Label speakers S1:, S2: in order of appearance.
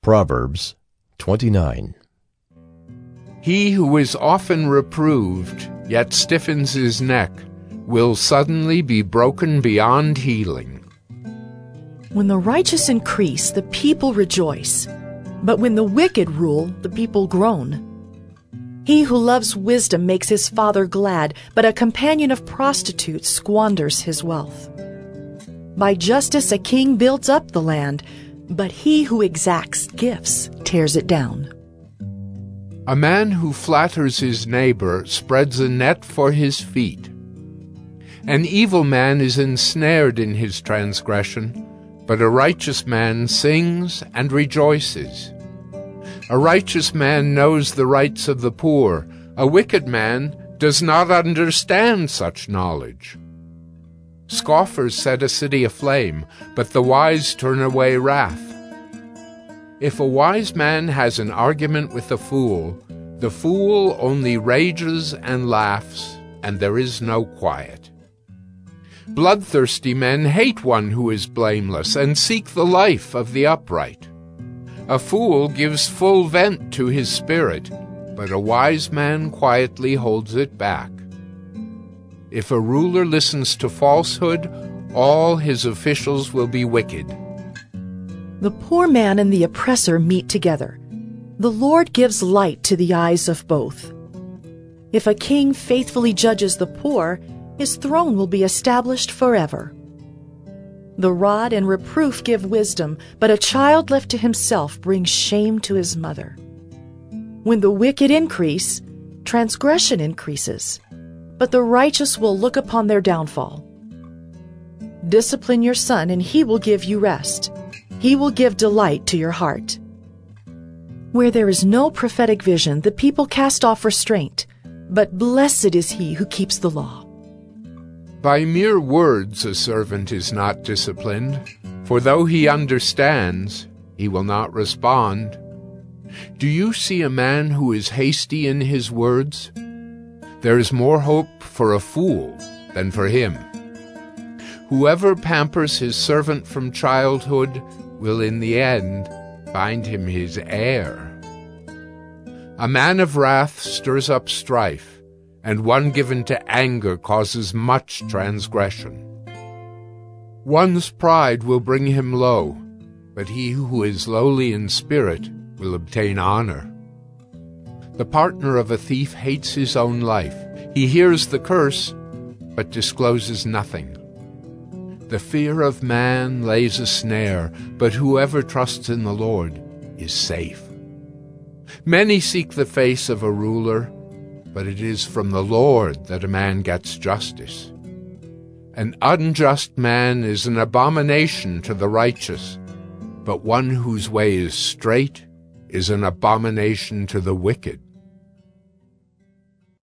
S1: Proverbs 29.
S2: He who is often reproved, yet stiffens his neck, will suddenly be broken beyond healing.
S3: When the righteous increase, the people rejoice, but when the wicked rule, the people groan. He who loves wisdom makes his father glad, but a companion of prostitutes squanders his wealth. By justice a king builds up the land, but he who exacts gifts tears it down.
S2: A man who flatters his neighbor spreads a net for his feet. An evil man is ensnared in his transgression, but a righteous man sings and rejoices. A righteous man knows the rights of the poor. A wicked man does not understand such knowledge. Scoffers set a city aflame, but the wise turn away wrath. If a wise man has an argument with the fool only rages and laughs, and there is no quiet. Bloodthirsty men hate one who is blameless and seek the life of the upright. A fool gives full vent to his spirit, but a wise man quietly holds it back. If a ruler listens to falsehood, all his officials will be wicked.
S3: The poor man and the oppressor meet together. The Lord gives light to the eyes of both. If a king faithfully judges the poor, his throne will be established forever. The rod and reproof give wisdom, but a child left to himself brings shame to his mother. When the wicked increase, transgression increases, but the righteous will look upon their downfall. Discipline your son, and he will give you rest. He will give delight to your heart. Where there is no prophetic vision, the people cast off restraint, but blessed is he who keeps the law.
S2: By mere words a servant is not disciplined, for though he understands, he will not respond. Do you see a man who is hasty in his words? There is more hope for a fool than for him. Whoever pampers his servant from childhood will in the end find him his heir. A man of wrath stirs up strife, and one given to anger causes much transgression. One's pride will bring him low, but he who is lowly in spirit will obtain honor. The partner of a thief hates his own life. He hears the curse, but discloses nothing. The fear of man lays a snare, but whoever trusts in the Lord is safe. Many seek the face of a ruler, but it is from the Lord that a man gets justice. An unjust man is an abomination to the righteous, but one whose way is straight is an abomination to the wicked.